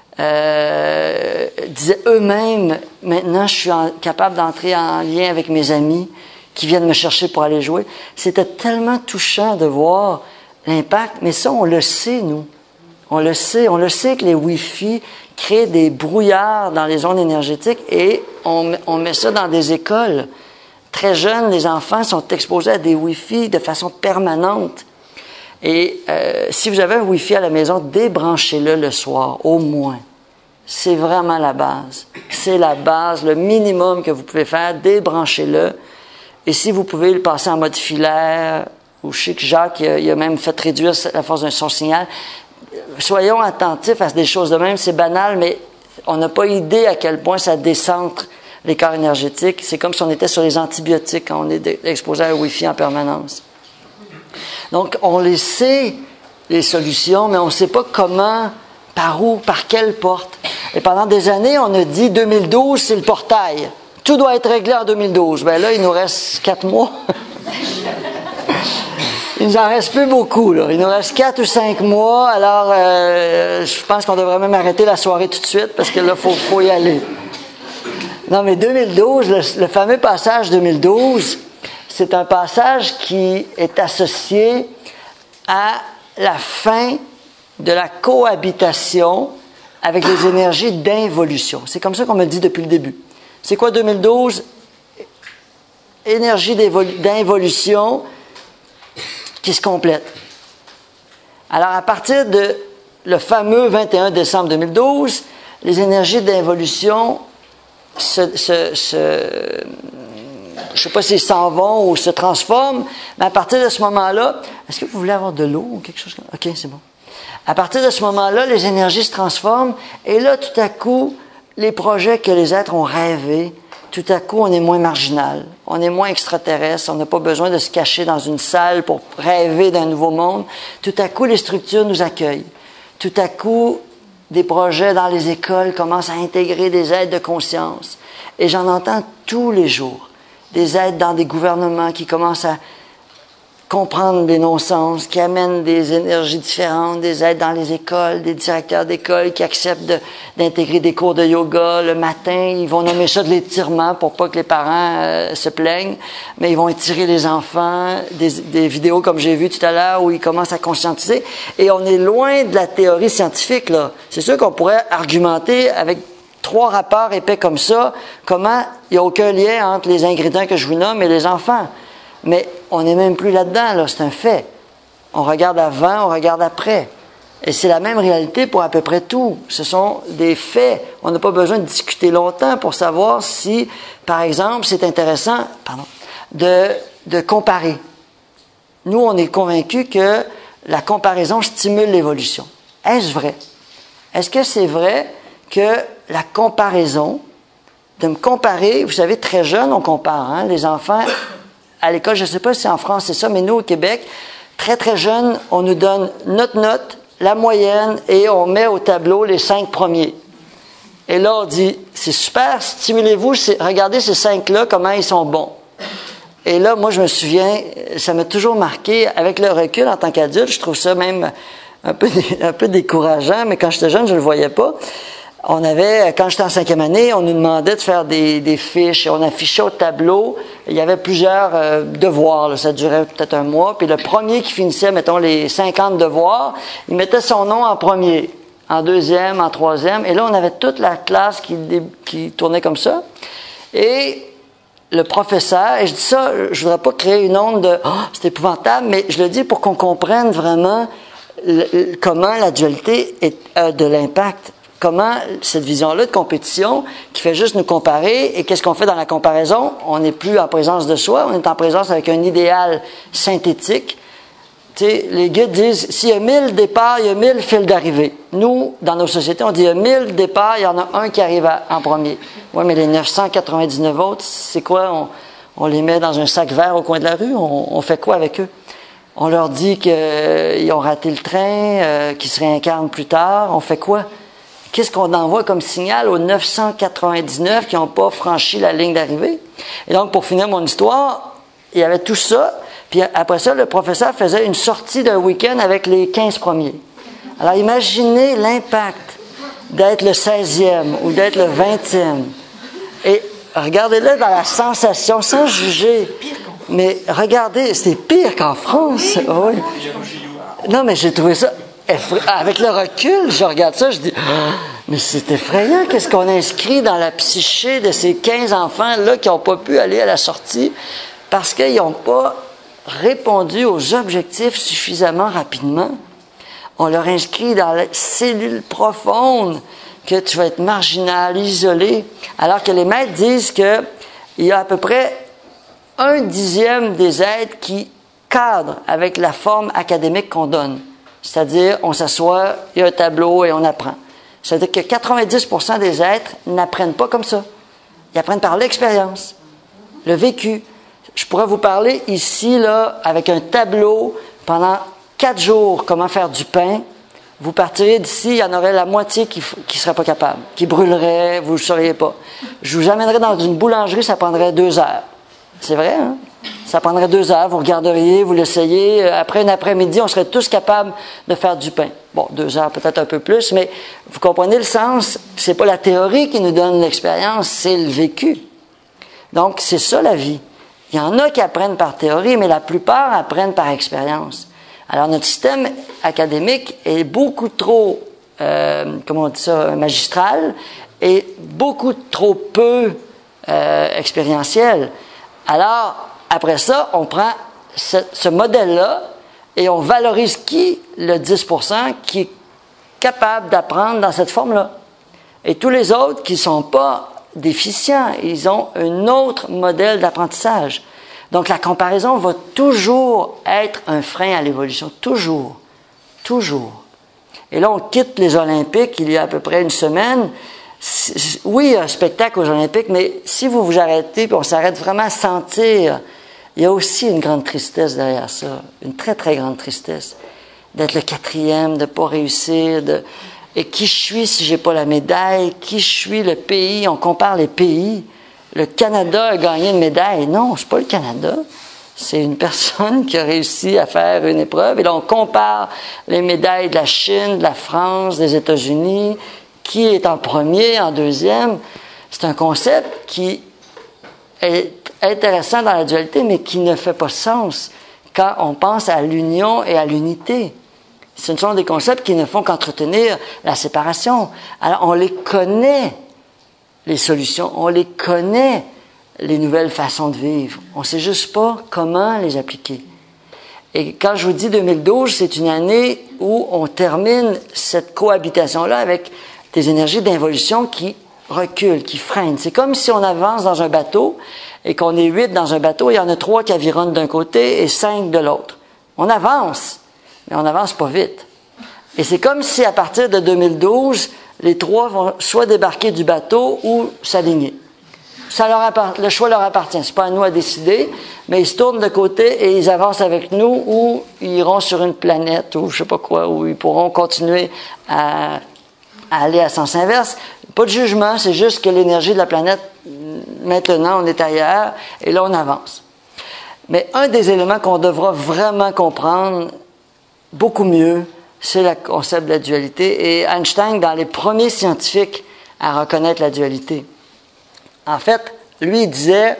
euh, disaient eux-mêmes, maintenant je suis en, capable d'entrer en lien avec mes amis qui viennent me chercher pour aller jouer. C'était tellement touchant de voir l'impact, mais ça, on le sait, nous. On le sait. On le sait que les Wi-Fi créent des brouillards dans les ondes énergétiques et on, on met ça dans des écoles. Très jeunes, les enfants sont exposés à des Wi-Fi de façon permanente. Et euh, si vous avez un Wi-Fi à la maison, débranchez-le le soir, au moins. C'est vraiment la base. C'est la base, le minimum que vous pouvez faire, débranchez-le. Et si vous pouvez le passer en mode filaire, ou je sais que Jacques, il a, il a même fait réduire la force de son signal, soyons attentifs à des choses de même. C'est banal, mais on n'a pas idée à quel point ça décentre les corps énergétiques. C'est comme si on était sur les antibiotiques quand on est exposé à un Wi-Fi en permanence. Donc, on les sait, les solutions, mais on ne sait pas comment, par où, par quelle porte. Et pendant des années, on a dit deux mille douze, c'est le portail. Tout doit être réglé en deux mille douze. Bien là, il nous reste quatre mois. Il nous en reste plus beaucoup, là. Il nous reste quatre ou cinq mois, alors euh, je pense qu'on devrait même arrêter la soirée tout de suite, parce que là, il faut, faut y aller. Non, mais deux mille douze, le, le fameux passage deux mille douze, c'est un passage qui est associé à la fin de la cohabitation avec les énergies d'involution. C'est comme ça qu'on me le dit depuis le début. C'est quoi deux mille douze? Énergie d'involution qui se complète. Alors, à partir de le fameux vingt et un décembre deux mille douze, les énergies d'involution se, se, se je ne sais pas s'ils s'en vont ou se transforment, mais à partir de ce moment-là, est-ce que vous voulez avoir de l'eau ou quelque chose comme ça? OK, c'est bon. À partir de ce moment-là, les énergies se transforment et là, tout à coup, les projets que les êtres ont rêvés, tout à coup, on est moins marginal, on est moins extraterrestre, on n'a pas besoin de se cacher dans une salle pour rêver d'un nouveau monde. Tout à coup, les structures nous accueillent. Tout à coup, des projets dans les écoles commencent à intégrer des aides de conscience. Et j'en entends tous les jours. Des aides dans des gouvernements qui commencent à comprendre des non-sens, qui amènent des énergies différentes, des aides dans les écoles, des directeurs d'école qui acceptent de, d'intégrer des cours de yoga le matin. Ils vont nommer ça de l'étirement pour pas que les parents euh, se plaignent, mais ils vont étirer les enfants. Des, des vidéos comme j'ai vu tout à l'heure où ils commencent à conscientiser. Et on est loin de la théorie scientifique, là. C'est sûr qu'on pourrait argumenter avec trois rapports épais comme ça, comment il n'y a aucun lien entre les ingrédients que je vous nomme et les enfants. Mais on n'est même plus là-dedans, là, c'est un fait. On regarde avant, on regarde après. Et c'est la même réalité pour à peu près tout. Ce sont des faits. On n'a pas besoin de discuter longtemps pour savoir si, par exemple, c'est intéressant pardon, de, de comparer. Nous, on est convaincus que la comparaison stimule l'évolution. Est-ce vrai? Est-ce que c'est vrai que la comparaison, de me comparer, vous savez, très jeune, on compare, hein, les enfants... À l'école, je ne sais pas si en France c'est ça, mais nous, au Québec, très, très jeunes, on nous donne notre note, la moyenne, et on met au tableau les cinq premiers. Et là, on dit, c'est super, stimulez-vous, regardez ces cinq-là, comment ils sont bons. Et là, moi, je me souviens, ça m'a toujours marqué, avec le recul en tant qu'adulte, je trouve ça même un peu, un peu décourageant, mais quand j'étais jeune, je ne le voyais pas. On avait, quand j'étais en cinquième année, on nous demandait de faire des, des fiches et on affichait au tableau. Il y avait plusieurs euh, devoirs, là, ça durait peut-être un mois. Puis le premier qui finissait, mettons, les cinquante devoirs, il mettait son nom en premier, en deuxième, en troisième. Et là, on avait toute la classe qui, qui tournait comme ça. Et le professeur, et je dis ça, je voudrais pas créer une onde de « oh, c'est épouvantable », mais je le dis pour qu'on comprenne vraiment le, le, comment la dualité est, a de l'impact. Comment cette vision-là de compétition qui fait juste nous comparer, et qu'est-ce qu'on fait dans la comparaison? On n'est plus en présence de soi, on est en présence avec un idéal synthétique. Tu sais, les guides disent, s'il y a mille départs, il y a mille fils d'arrivée. Nous, dans nos sociétés, on dit, il y a mille départs, il y en a un qui arrive à, en premier. Oui, mais les neuf cent quatre-vingt-dix-neuf autres, c'est quoi? On, on les met dans un sac vert au coin de la rue, on, on fait quoi avec eux? On leur dit qu'ils euh, ont raté le train, euh, qu'ils se réincarnent plus tard, on fait quoi? Qu'est-ce qu'on envoie comme signal aux neuf cent quatre-vingt-dix-neuf qui n'ont pas franchi la ligne d'arrivée? Et donc, pour finir mon histoire, il y avait tout ça. Puis après ça, le professeur faisait une sortie d'un week-end avec les quinze premiers. Alors, imaginez l'impact d'être le seizième ou d'être le vingtième. Et regardez-le dans la sensation, sans juger. Mais regardez, c'est pire qu'en France. Oui. Non, mais j'ai trouvé ça... Avec le recul, je regarde ça, je dis oh, mais c'est effrayant, qu'est-ce qu'on inscrit dans la psyché de ces quinze enfants-là qui n'ont pas pu aller à la sortie parce qu'ils n'ont pas répondu aux objectifs suffisamment rapidement. On leur inscrit dans la cellule profonde que tu vas être marginal, isolé, alors que les maîtres disent qu'il y a à peu près un dixième des êtres qui cadrent avec la forme académique qu'on donne. C'est-à-dire, on s'assoit, il y a un tableau et on apprend. C'est-à-dire que quatre-vingt-dix pour cent des êtres n'apprennent pas comme ça. Ils apprennent par l'expérience, le vécu. Je pourrais vous parler ici, là, avec un tableau, pendant quatre jours, comment faire du pain. Vous partiriez d'ici, il y en aurait la moitié qui ne serait pas capable, qui brûlerait, vous ne le sauriez pas. Je vous amènerais dans une boulangerie, ça prendrait deux heures. C'est vrai, hein? Ça prendrait deux heures, vous regarderiez, vous l'essayez. Après un après-midi, on serait tous capables de faire du pain. Bon, deux heures, peut-être un peu plus, mais vous comprenez le sens? C'est pas la théorie qui nous donne l'expérience, c'est le vécu. Donc, c'est ça la vie. Il y en a qui apprennent par théorie, mais la plupart apprennent par expérience. Alors, notre système académique est beaucoup trop, euh, comment on dit ça, magistral, et beaucoup trop peu euh, expérientiel. Alors, après ça, on prend ce, ce modèle-là et on valorise qui? Le dix pour cent qui est capable d'apprendre dans cette forme-là. Et tous les autres qui ne sont pas déficients, ils ont un autre modèle d'apprentissage. Donc, la comparaison va toujours être un frein à l'évolution. Toujours. Toujours. Et là, on quitte les Olympiques il y a à peu près une semaine. Oui, il y a un spectacle aux Olympiques, mais si vous vous arrêtez, puis on s'arrête vraiment à sentir, il y a aussi une grande tristesse derrière ça. Une très, très grande tristesse. D'être le quatrième, de ne pas réussir, de... Et qui je suis si j'ai pas la médaille? Qui je suis, le pays? On compare les pays. Le Canada a gagné une médaille. Non, c'est pas le Canada. C'est une personne qui a réussi à faire une épreuve. Et là, on compare les médailles de la Chine, de la France, des États-Unis. Qui est en premier, en deuxième? C'est un concept qui est intéressant dans la dualité, mais qui ne fait pas sens quand on pense à l'union et à l'unité. Ce ne sont des concepts qui ne font qu'entretenir la séparation. Alors, on les connaît, les solutions, on les connaît, les nouvelles façons de vivre. On ne sait juste pas comment les appliquer. Et quand je vous dis deux mille douze, c'est une année où on termine cette cohabitation-là avec des énergies d'involution qui reculent, qui freinent. C'est comme si on avance dans un bateau et qu'on est huit dans un bateau, il y en a trois qui avironnent d'un côté et cinq de l'autre. On avance, mais on n'avance pas vite. Et c'est comme si à partir de deux mille douze, les trois vont soit débarquer du bateau ou s'aligner. Ça leur appart- le choix leur appartient. C'est pas à nous à décider, mais ils se tournent de côté et ils avancent avec nous ou ils iront sur une planète ou je sais pas quoi, où ils pourront continuer à, à aller à sens inverse. Pas de jugement, c'est juste que l'énergie de la planète, maintenant, on est ailleurs et là, on avance. Mais un des éléments qu'on devra vraiment comprendre beaucoup mieux, c'est le concept de la dualité. Et Einstein, dans les premiers scientifiques à reconnaître la dualité, en fait, lui, il disait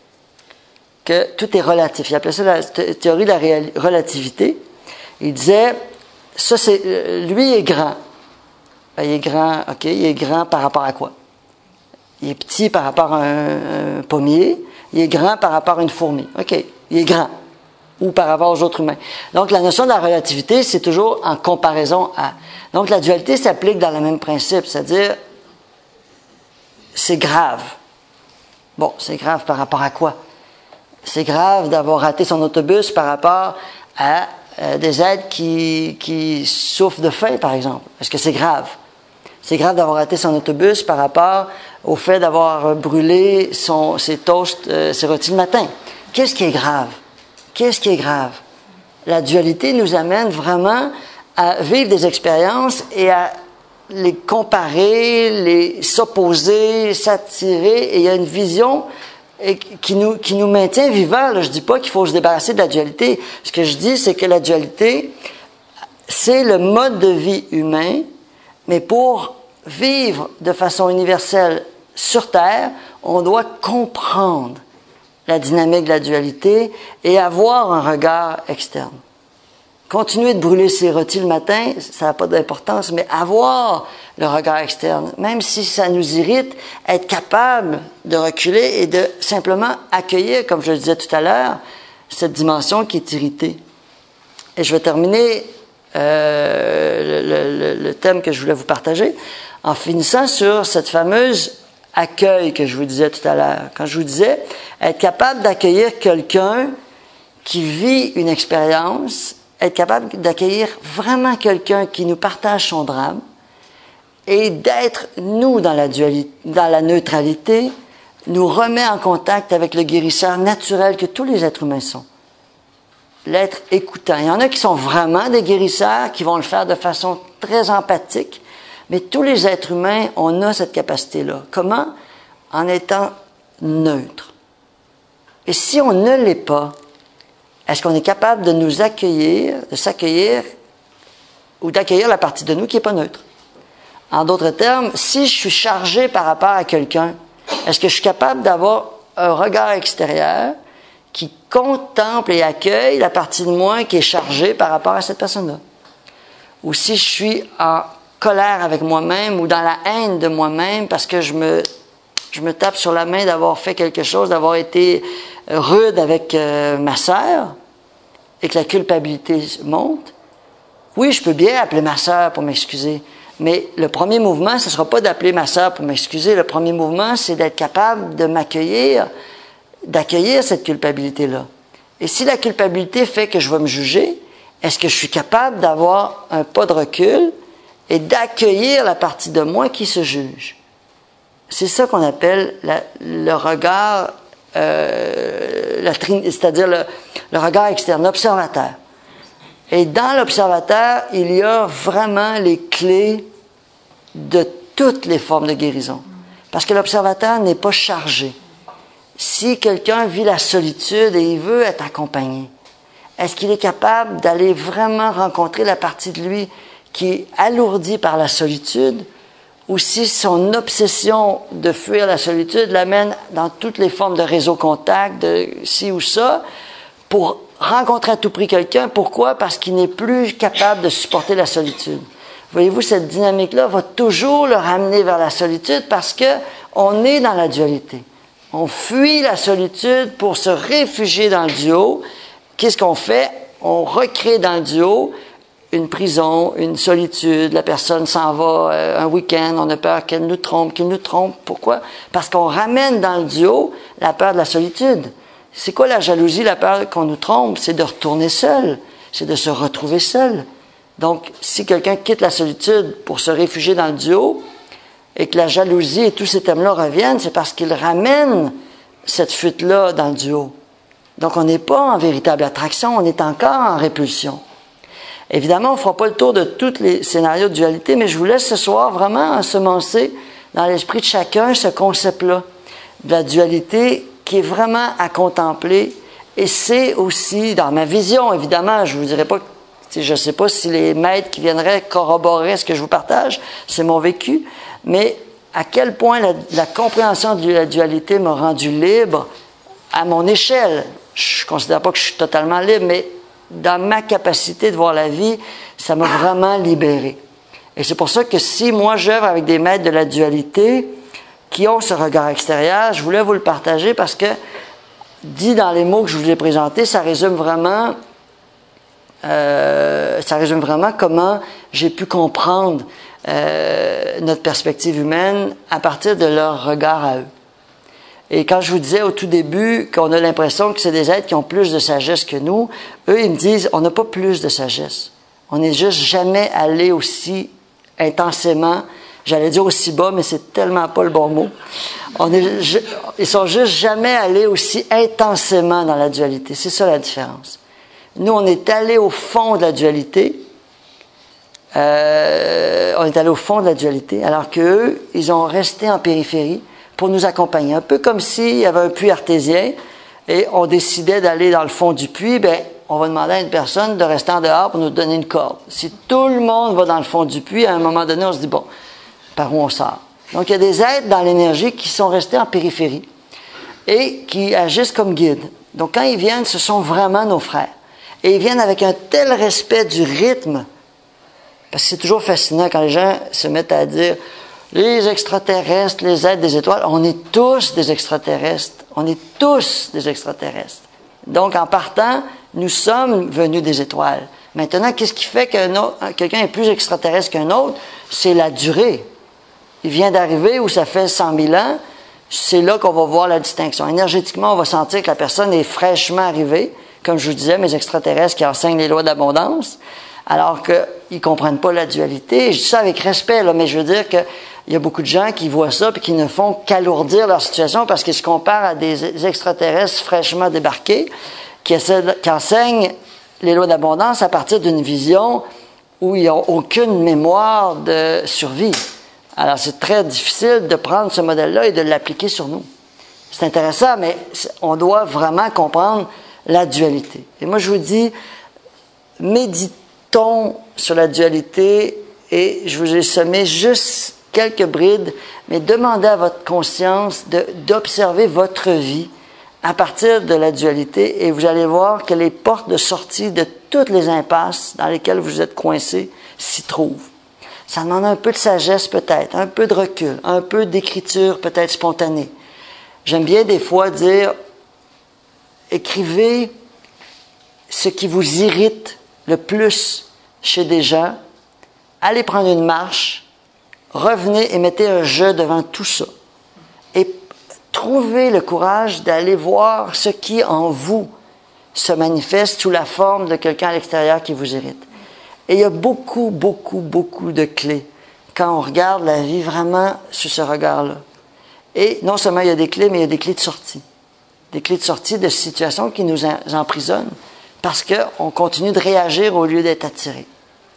que tout est relatif. Il appelait ça la théorie de la réal- relativité. Il disait, ça c'est, lui est grand. Ben, il est grand, ok, il est grand par rapport à quoi? Il est petit par rapport à un, un pommier. Il est grand par rapport à une fourmi. Ok, il est grand. Ou par rapport aux autres humains. Donc, la notion de la relativité, c'est toujours en comparaison à. Donc, la dualité s'applique dans le même principe, c'est-à-dire, c'est grave. Bon, c'est grave par rapport à quoi? C'est grave d'avoir raté son autobus par rapport à euh, des êtres qui, qui souffrent de faim, par exemple. Est-ce que c'est grave? C'est grave d'avoir raté son autobus par rapport au fait d'avoir brûlé son, ses toasts, euh, ses rôtis le matin. Qu'est-ce qui est grave? Qu'est-ce qui est grave? La dualité nous amène vraiment à vivre des expériences et à les comparer, les s'opposer, s'attirer, et il y a une vision qui nous, qui nous maintient vivants. Là, je dis pas qu'il faut se débarrasser de la dualité. Ce que je dis, c'est que la dualité, c'est le mode de vie humain, mais pour vivre de façon universelle sur Terre, on doit comprendre la dynamique de la dualité et avoir un regard externe. Continuer de brûler ses rôtis le matin, ça n'a pas d'importance, mais avoir le regard externe, même si ça nous irrite, être capable de reculer et de simplement accueillir, comme je le disais tout à l'heure, cette dimension qui est irritée. Et je vais terminer euh, le, le, le thème que je voulais vous partager en finissant sur cette fameuse accueil que je vous disais tout à l'heure. Quand je vous disais être capable d'accueillir quelqu'un qui vit une expérience, être capable d'accueillir vraiment quelqu'un qui nous partage son drame et d'être, nous, dans la dualité, dans la neutralité, nous remet en contact avec le guérisseur naturel que tous les êtres humains sont. L'être écoutant. Il y en a qui sont vraiment des guérisseurs, qui vont le faire de façon très empathique, mais tous les êtres humains, on a cette capacité-là. Comment? En étant neutre. Et si on ne l'est pas, est-ce qu'on est capable de nous accueillir, de s'accueillir, ou d'accueillir la partie de nous qui n'est pas neutre? En d'autres termes, si je suis chargé par rapport à quelqu'un, est-ce que je suis capable d'avoir un regard extérieur qui contemple et accueille la partie de moi qui est chargée par rapport à cette personne-là? Ou si je suis en colère avec moi-même ou dans la haine de moi-même parce que je me, je me tape sur la main d'avoir fait quelque chose, d'avoir été rude avec euh, ma sœur et que la culpabilité monte, oui, je peux bien appeler ma sœur pour m'excuser, mais le premier mouvement, ce ne sera pas d'appeler ma sœur pour m'excuser. Le premier mouvement, c'est d'être capable de m'accueillir, d'accueillir cette culpabilité-là. Et si la culpabilité fait que je vais me juger, est-ce que je suis capable d'avoir un pas de recul et d'accueillir la partie de moi qui se juge? C'est ça qu'on appelle la, le regard, euh, la, c'est-à-dire le, le regard externe, l'observateur. Et dans l'observateur, il y a vraiment les clés de toutes les formes de guérison. Parce que l'observateur n'est pas chargé. Si quelqu'un vit la solitude et il veut être accompagné, est-ce qu'il est capable d'aller vraiment rencontrer la partie de lui qui est alourdie par la solitude, ou si son obsession de fuir la solitude l'amène dans toutes les formes de réseau contact, de ci ou ça, pour rencontrer à tout prix quelqu'un? Pourquoi? Parce qu'il n'est plus capable de supporter la solitude. Voyez-vous, cette dynamique-là va toujours le ramener vers la solitude parce que on est dans la dualité. On fuit la solitude pour se réfugier dans le duo. Qu'est-ce qu'on fait? On recrée dans le duo une prison, une solitude. La personne s'en va euh, un week-end, on a peur qu'elle nous trompe, qu'il nous trompe. Pourquoi? Parce qu'on ramène dans le duo la peur de la solitude. C'est quoi la jalousie, la peur qu'on nous trompe? C'est de retourner seul, c'est de se retrouver seul. Donc, si quelqu'un quitte la solitude pour se réfugier dans le duo, et que la jalousie et tous ces thèmes-là reviennent, c'est parce qu'il ramène cette fuite-là dans le duo. Donc, on n'est pas en véritable attraction, on est encore en répulsion. Évidemment, on ne fera pas le tour de tous les scénarios de dualité, mais je vous laisse ce soir vraiment ensemencer dans l'esprit de chacun ce concept-là de la dualité qui est vraiment à contempler. Et c'est aussi, dans ma vision, évidemment, je ne vous dirai pas, je ne sais pas si les maîtres qui viendraient corroborer ce que je vous partage, c'est mon vécu, mais à quel point la, la compréhension de la dualité m'a rendu libre à mon échelle. Je ne considère pas que je suis totalement libre, mais dans ma capacité de voir la vie, ça m'a vraiment libéré. Et c'est pour ça que si moi j'œuvre avec des maîtres de la dualité qui ont ce regard extérieur, je voulais vous le partager parce que, dit dans les mots que je vous ai présentés, ça résume vraiment, euh, ça résume vraiment comment j'ai pu comprendre euh, notre perspective humaine à partir de leur regard à eux. Et quand je vous disais au tout début qu'on a l'impression que c'est des êtres qui ont plus de sagesse que nous, eux, ils me disent, on n'a pas plus de sagesse. On n'est juste jamais allé aussi intensément, j'allais dire aussi bas, mais c'est tellement pas le bon mot. On est, ils sont juste jamais allés aussi intensément dans la dualité. C'est ça la différence. Nous, on est allé au fond de la dualité. Euh, on est allé au fond de la dualité, alors qu'eux, ils ont resté en périphérie pour nous accompagner. Un peu comme s'il y avait un puits artésien et on décidait d'aller dans le fond du puits, ben, on va demander à une personne de rester en dehors pour nous donner une corde. Si tout le monde va dans le fond du puits, à un moment donné, on se dit, bon, par où on sort? Donc, il y a des êtres dans l'énergie qui sont restés en périphérie et qui agissent comme guides. Donc, quand ils viennent, ce sont vraiment nos frères. Et ils viennent avec un tel respect du rythme, parce que c'est toujours fascinant quand les gens se mettent à dire les extraterrestres, les êtres des étoiles, on est tous des extraterrestres. On est tous des extraterrestres. Donc, en partant, nous sommes venus des étoiles. Maintenant, qu'est-ce qui fait qu'un autre, quelqu'un est plus extraterrestre qu'un autre? C'est la durée. Il vient d'arriver où ça fait cent mille ans, c'est là qu'on va voir la distinction. Énergétiquement, on va sentir que la personne est fraîchement arrivée. Comme je vous disais, mes extraterrestres qui enseignent les lois d'abondance, alors qu'ils ne comprennent pas la dualité. Je dis ça avec respect, là, mais je veux dire qu'il y a beaucoup de gens qui voient ça et qui ne font qu'alourdir leur situation parce qu'ils se comparent à des extraterrestres fraîchement débarqués qui, essaient, qui enseignent les lois d'abondance à partir d'une vision où ils n'ont aucune mémoire de survie. Alors, c'est très difficile de prendre ce modèle-là et de l'appliquer sur nous. C'est intéressant, mais on doit vraiment comprendre la dualité. Et moi, je vous dis, méditons sur la dualité et je vous ai semé juste quelques brides, mais demandez à votre conscience de, d'observer votre vie à partir de la dualité et vous allez voir que les portes de sortie de toutes les impasses dans lesquelles vous êtes coincés s'y trouvent. Ça demande un peu de sagesse peut-être, un peu de recul, un peu d'écriture peut-être spontanée. J'aime bien des fois dire, écrivez ce qui vous irrite le plus chez des gens, allez prendre une marche, revenez et mettez un jeu devant tout ça. Et trouvez le courage d'aller voir ce qui en vous se manifeste sous la forme de quelqu'un à l'extérieur qui vous irrite. Et il y a beaucoup, beaucoup, beaucoup de clés quand on regarde la vie vraiment sous ce regard-là. Et non seulement il y a des clés, mais il y a des clés de sortie. Des clés de sortie de situations qui nous emprisonnent parce qu'on continue de réagir au lieu d'être attiré.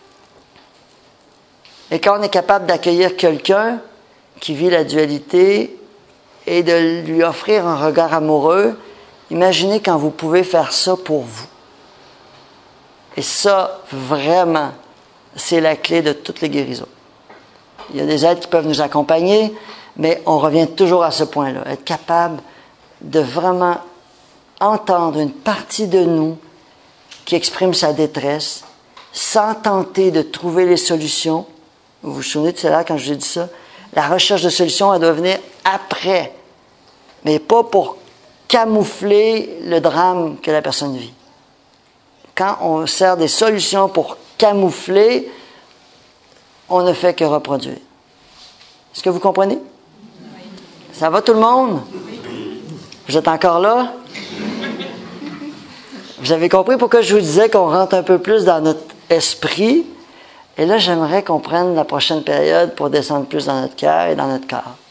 Et quand on est capable d'accueillir quelqu'un qui vit la dualité et de lui offrir un regard amoureux, imaginez quand vous pouvez faire ça pour vous. Et ça, vraiment, c'est la clé de toutes les guérisons. Il y a des aides qui peuvent nous accompagner, mais on revient toujours à ce point-là. Être capable de vraiment entendre une partie de nous qui exprime sa détresse, sans tenter de trouver les solutions. Vous vous souvenez de cela quand je vous ai dit ça? La recherche de solutions, elle doit venir après, mais pas pour camoufler le drame que la personne vit. Quand on sert des solutions pour camoufler, on ne fait que reproduire. Est-ce que vous comprenez? Oui. Ça va tout le monde? Oui. Vous êtes encore là? Vous avez compris pourquoi je vous disais qu'on rentre un peu plus dans notre esprit? Et là, j'aimerais qu'on prenne la prochaine période pour descendre plus dans notre cœur et dans notre corps.